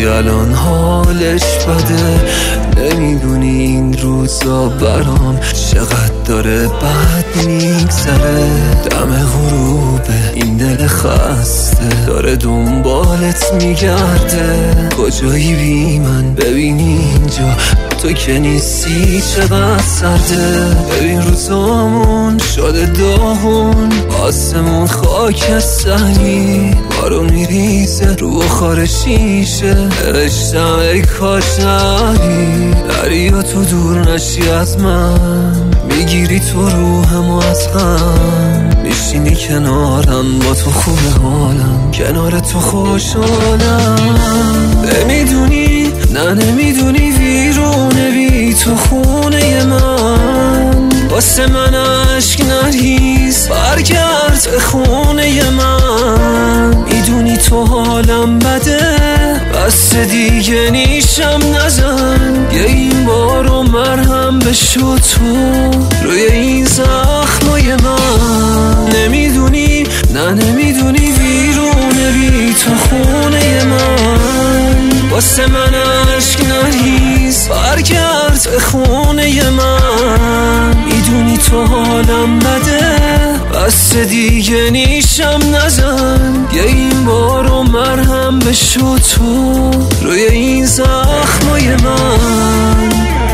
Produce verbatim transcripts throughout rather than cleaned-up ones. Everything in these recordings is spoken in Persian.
الان حالش بده. نمیدونی این روزا برام چقدر داره بد میگذره. دم غروبه این دل خسته داره دنبالت میگرده. کجایی بی من ببین اینجا تو که نیستی چقدر سرده. ببین روزامون شده داغون، آسمون خاکستری، بارون میریزه رو بخار شیشه. نوشتم ای کاش نری دریا تو دور نشی از من. میگیری تو روحمو از غم، میشینی کنارم با تو خوبه حالم، کنار تو خوشحالم. نمیدونی نه نمیدونی ویرونه بی تو خونه من. واسه من عشق نریز برگرد به خونه من. میدونی تو حالم بده بس دیگه نیشم نزن. یه این بارو مرهم بشو تو روی این زخمای من. نمیدونی نه نمیدونی ویرونه بی تو خونه من. واسه من عشق نریز برگرد به خونه من. میدونی تو حالم بده بس دیگه نیشم نزن. یه این بارو مرهم بشو تو روی این زخمای من.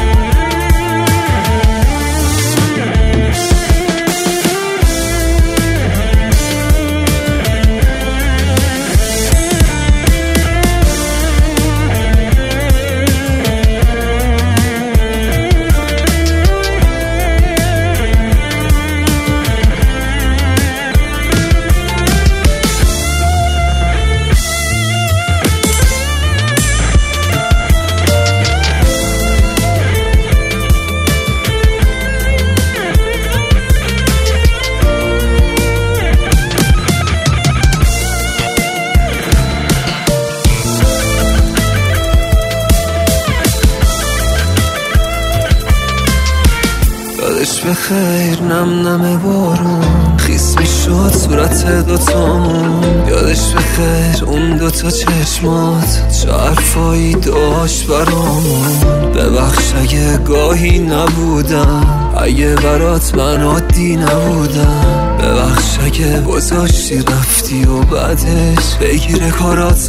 یادش بخیر نم نم بارون خیس میشد صورت دوتامون. یادش بخیر اون دوتا چشمات چه حرفایی داشت برامون. ببخش اگه گاهی نبودم، اگه برات من عادی نبودم. ببخش اگه گذاشتی رفتی و بعدش بگیره کارات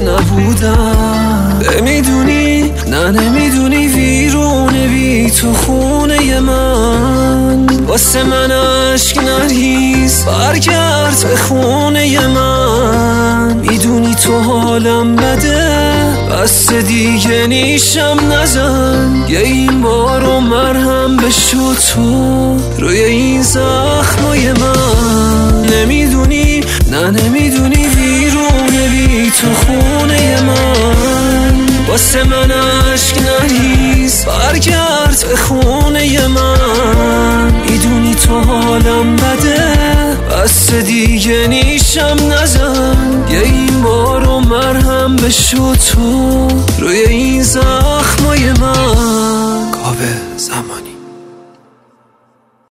نبودم. نمیدونی نه نمیدونی ویرونه بی تو خونه من. واسه من عشق نریز برگرد به خونه من. میدونی تو حالم بده بس دیگه نیشم نزن. یه این بارو مرهم بشو تو روی این زخمای من. نمیدونی نه نمیدونی ویرونه بی تو خونه من. واسه من عشق نریز برگرد به خونه من. میدونی تو حالم بده بس دیگه نیشم نزن. یه این بارو مرهم بشو تو روی این زخمای من. کاوه زمانی.